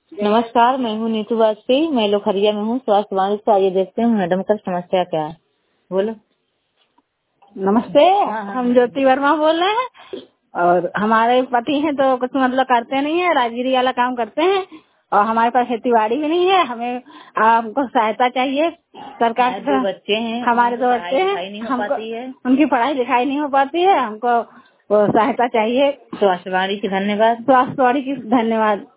नमस्कार, मैं हूँ नीतू वाजपेयी। मैं लोखरिया में हूँ। स्वास्थ्य वाणी से आइए देखते हैं मैडम का समस्या क्या है। बोलो। नमस्ते। हम ज्योति वर्मा बोल रहे हैं और हमारे पति हैं तो कुछ मतलब करते नहीं है, राजगिरी वाला काम करते हैं और हमारे पास खेती बाड़ी भी नहीं है। हमें हमको सहायता चाहिए सरकार से। बच्चे हैं, हमारे 2 बच्चे हैं, हमको उनकी पढ़ाई लिखाई नहीं हो पाती है। हमको वो सहायता चाहिए। स्वास्थ्य वाणी की धन्यवाद। स्वास्थ्य वाणी की धन्यवाद।